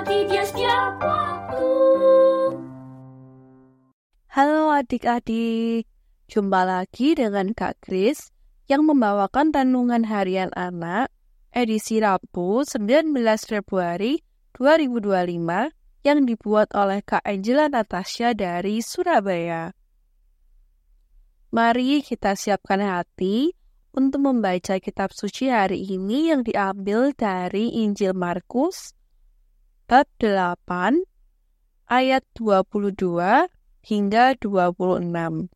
Mengerti dia setiap waktu. Halo adik-adik, jumpa lagi dengan Kak Kris yang membawakan Renungan Harian Anak edisi Rabu 19 Februari 2025 yang dibuat oleh Kak Angela Natasha dari Surabaya. Mari kita siapkan hati untuk membaca kitab suci hari ini yang diambil dari Injil Markus bab 8 ayat 22 hingga 26.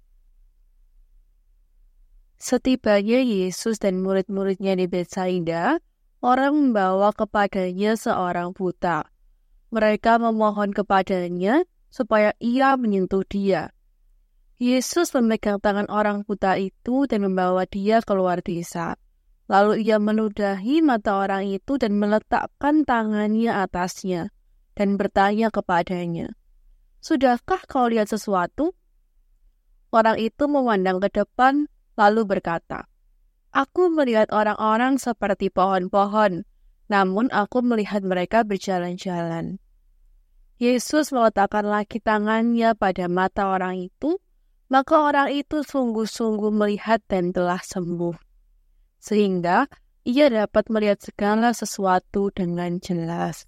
Setibanya Yesus dan murid-muridnya di Betsaida, orang membawa kepadanya seorang buta. Mereka memohon kepadanya supaya ia menyentuh dia. Yesus memegang tangan orang buta itu dan membawa dia keluar desa. Lalu ia meludahi mata orang itu dan meletakkan tangannya atasnya dan bertanya kepadanya, "Sudahkah kau lihat sesuatu?" Orang itu memandang ke depan, lalu berkata, "Aku melihat orang-orang seperti pohon-pohon, namun aku melihat mereka berjalan-jalan." Yesus meletakkan lagi tangannya pada mata orang itu, maka orang itu sungguh-sungguh melihat dan telah sembuh. Sehingga ia dapat melihat segala sesuatu dengan jelas.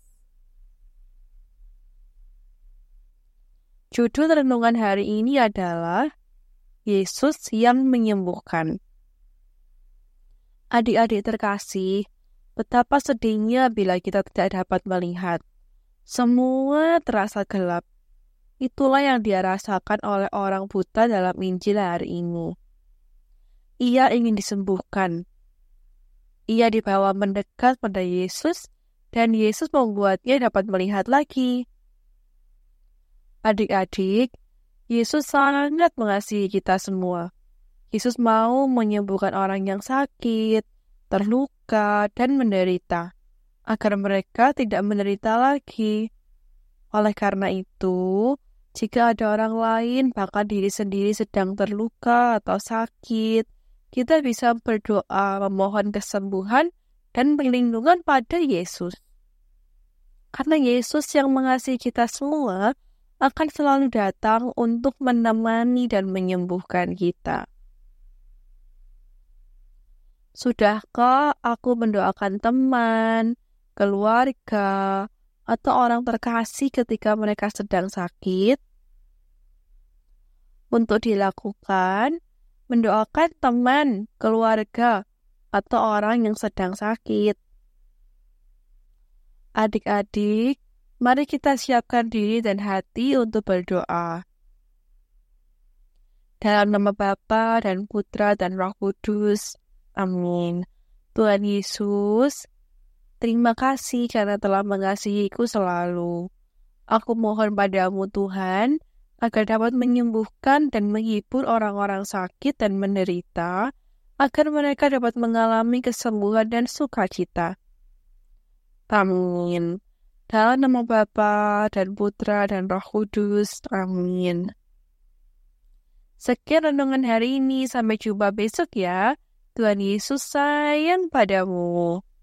Judul renungan hari ini adalah Yesus yang menyembuhkan. Adik-adik terkasih, betapa sedihnya bila kita tidak dapat melihat. Semua terasa gelap. Itulah yang dia rasakan oleh orang buta dalam Injil hari ini. Ia ingin disembuhkan. Ia dibawa mendekat pada Yesus, dan Yesus membuatnya dapat melihat lagi. Adik-adik, Yesus sangat mengasihi kita semua. Yesus mau menyembuhkan orang yang sakit, terluka, dan menderita, agar mereka tidak menderita lagi. Oleh karena itu, jika ada orang lain, bahkan diri sendiri sedang terluka atau sakit, kita bisa berdoa memohon kesembuhan dan perlindungan pada Yesus. Karena Yesus yang mengasihi kita semua akan selalu datang untuk menemani dan menyembuhkan kita. Sudahkah aku mendoakan teman, keluarga, atau orang terkasih ketika mereka sedang sakit? Untuk dilakukan, mendoakan teman, keluarga, atau orang yang sedang sakit. Adik-adik, mari kita siapkan diri dan hati untuk berdoa. Dalam nama Bapa dan Putra dan Roh Kudus. Amin. Tuhan Yesus, terima kasih karena telah mengasihiku selalu. Aku mohon padamu Tuhan, agar dapat menyembuhkan dan menghibur orang-orang sakit dan menderita, agar mereka dapat mengalami kesembuhan dan sukacita. Amin. Dalam nama Bapa dan Putra dan Roh Kudus. Amin. Sekian renungan hari ini. Sampai jumpa besok ya. Tuhan Yesus sayang padamu.